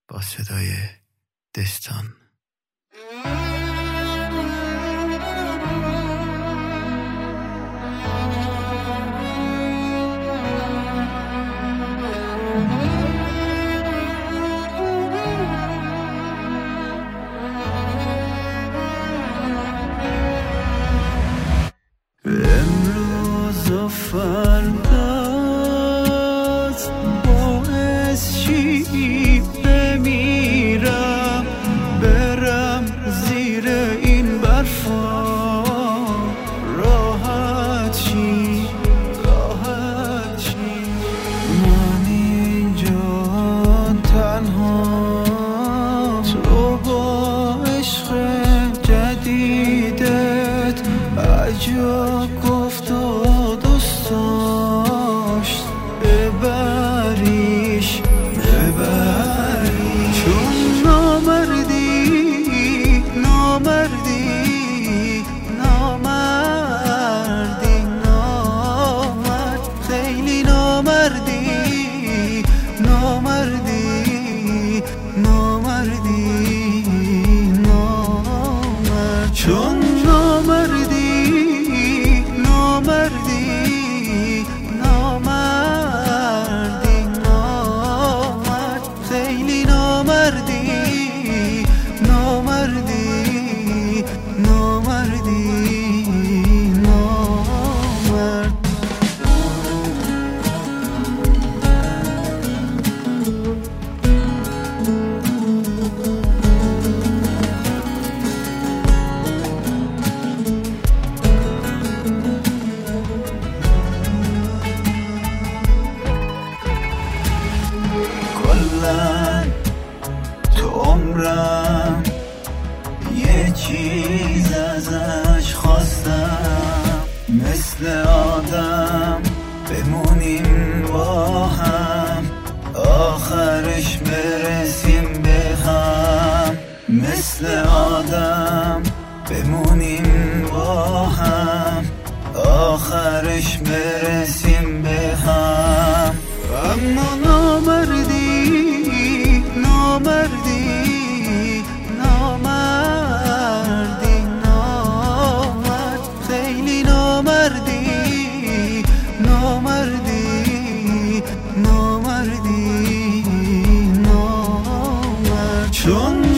با صدای دستان. امروز و فرداست باعث چی بمیرم، برم زیر این برفا، راحت چی من اینجا تنها، تو با عشق جدیدت عجب گفت و دوست داشت، ببریش چون نامرد خیلی نامردی چون تو عمرم یه چیز ازش خواستم، مثل آدم بمونیم با هم، آخرش برسیم به هم، مثل آدم بمونیم با هم، آخرش برسیم به هم. اما نامردی خیلی نامردی چون